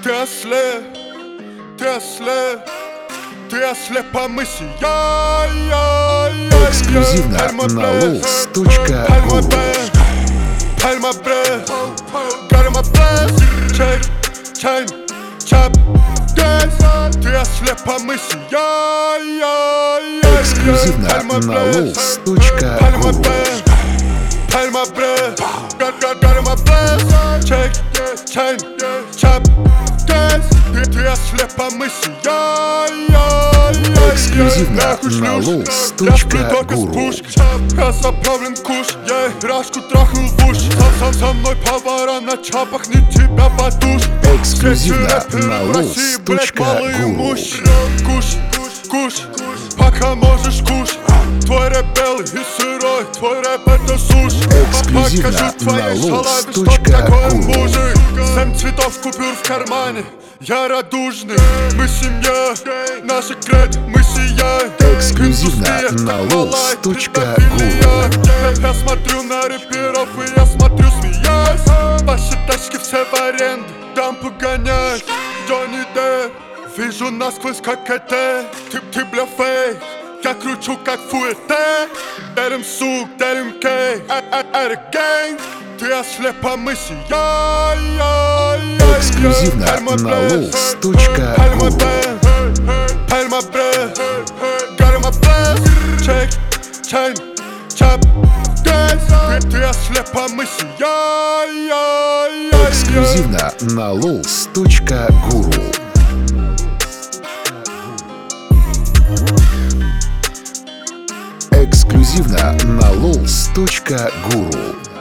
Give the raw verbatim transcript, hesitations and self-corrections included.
Ты ослеп, ты ослеп, ты ослеп по мысли. Я, я, я, Эксклюзивно на лулс точка ру. Пальма бред, гарма бред, чек, чайн, чап, гэс. Ты ослеп по мысли. Я, я, я, Эксклюзивно на лулс точка ру. Пальма бред, гарма бред, чек, чайн, чап, гэс. Ты ослеп по мысли. Я, я, я, Эксклюзивно на лулс точка ру. Я заправлен куш, я рашку трахнул в уши. Сам со мной повара на чапах, не тебя подуш. Эксклюзивно на лулс точка ру. Куш, куш, пока можешь кушать. Твой рэп белый и сырой, твой рэп это суши. Эксклюзивно на лулс точка ру. Семь цветов купюр в кармане, я радужный. Мы семья, наша кредит, мы сияем. Эксклюзивно на лулс точка ру. Я смотрю на рэперов и я смотрю смеясь. Ваши тачки все в аренду, дам погонять. Джонни Депп, вижу насквозь как это. Ты, ты бля фейк, я кручу как фуэте. Дарим сук, дарим кей, это гэнг. Ты ослеп по мысли. Я, я, я, Эксклюзивно на лулс точка ру. Пальма бред, гарма бред, чек, чайн, чап, гэс. Ты ослеп по мысли. Я, я, я, Эксклюзивно на лулс точка ру. Эксклюзивно на лулс точка ру.